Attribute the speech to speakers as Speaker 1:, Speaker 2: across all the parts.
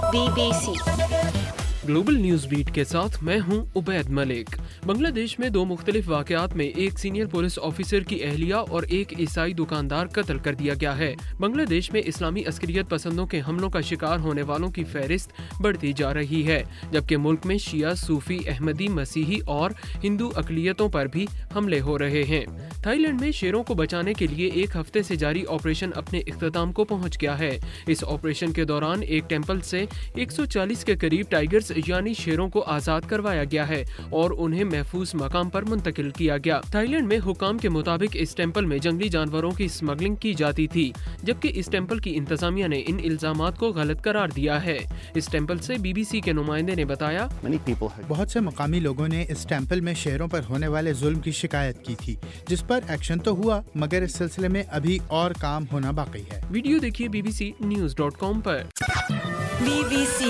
Speaker 1: BBC
Speaker 2: global news beat के साथ मैं हूं उबैद मलिक। बांग्लादेश में दो मुख्तलिफ वाक़यात में एक सीनियर पुलिस ऑफिसर की अहलिया और एक ईसाई दुकानदार कत्ल कर दिया गया है। बांग्लादेश में इस्लामी अस्करियत पसंदों के हमलों का शिकार होने वालों की फहरिस्त बढ़ती जा रही है, जबकि मुल्क में शिया, सूफी, अहमदी, मसीही और हिंदू अक़लियतों पर भी हमले हो रहे हैं। थाईलैंड में शेरों को बचाने के लिए एक हफ्ते से जारी ऑपरेशन अपने इख्तिताम को पहुंच गया है। इस ऑपरेशन के दौरान एक टेम्पल से 140 के करीब टाइगर्स यानी शेरों को आजाद करवाया गया है और उन्हें महफूज मकाम पर मुंतकिल किया गया। थाईलैंड में हुकाम के मुताबिक इस टेम्पल में जंगली जानवरों की स्मगलिंग की जाती थी, जबकि इस टेम्पल की इंतजामिया ने इन इल्जामात को गलत करार दिया है। इस टेम्पल से BBC के नुमाइंदे ने बताया,
Speaker 3: बहुत से मकामी लोगों ने इस टेम्पल में शेरों पर होने वाले जुल्म की शिकायत की थी, जिस पर एक्शन तो हुआ, मगर इस सिलसिले में अभी और काम होना बाकी है।
Speaker 2: वीडियो देखिए bbcnews.com पर।
Speaker 1: BBC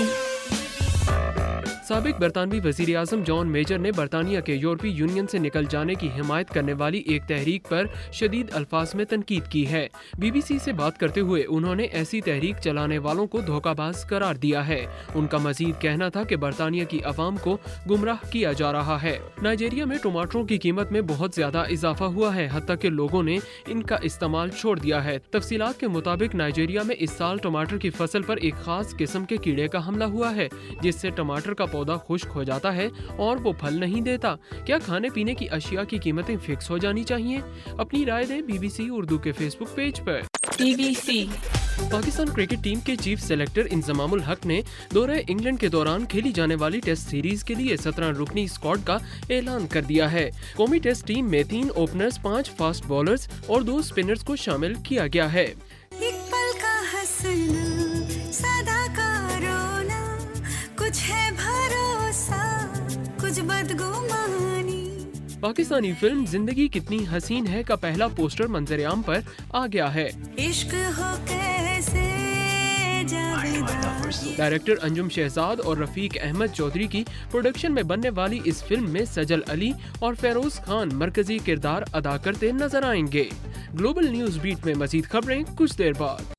Speaker 2: साबिक बरतानवी वज़ीर आज़म जॉन मेजर ने बरतानिया के यूरोपीय यूनियन से निकल जाने की हिमायत करने वाली एक तहरीक पर शदीद अल्फाज में तनकीद की है। BBC से बात करते हुए उन्होंने ऐसी तहरीक चलाने वालों को धोखाबाज करार दिया है। उनका मजीद कहना था कि बरतानिया की अवाम को गुमराह किया जा रहा है। नाइजीरिया में टमाटरों की कीमत में बहुत ज्यादा इजाफा हुआ है, हत्ता कि लोगों ने इनका इस्तेमाल छोड़ दिया है। तफसीलात के मुताबिक नाइजीरिया में इस साल टमाटर की फसल पर एक खास किस्म के कीड़े का हमला हुआ है, जिससे टमाटर का पौधा खुश्क हो जाता है और वो फल नहीं देता। क्या खाने पीने की अशिया की कीमतें फिक्स हो जानी चाहिए? अपनी राय दें BBC उर्दू के फेसबुक पेज पर।
Speaker 1: BBC
Speaker 2: पाकिस्तान क्रिकेट टीम के चीफ सेलेक्टर इंजमामुल हक ने दौरे इंग्लैंड के दौरान खेली जाने वाली टेस्ट सीरीज के लिए 17 रुकनी स्क्वाड का ऐलान कर दिया है। कौमी टेस्ट टीम में 3 ओपनर्स, 5 फास्ट बॉलर्स और 2 स्पिनर्स को शामिल किया गया है।
Speaker 4: एक पल का हंसना, सदा का रोना, कुछ है भरोसा, कुछ बदगुमानी।
Speaker 2: पाकिस्तानी फिल्म जिंदगी कितनी हसीन है का पहला पोस्टर मंजर-ए-आम पर आ गया है।
Speaker 4: इश्क हो कैसे जावेदार।
Speaker 2: डायरेक्टर अंजुम शहजाद और रफीक अहमद चौधरी की प्रोडक्शन में बनने वाली इस फिल्म में सजल अली और फेरोज खान मरकजी किरदार अदा करते नजर आएंगे। ग्लोबल न्यूज बीट में मजीद खबरें कुछ देर बाद।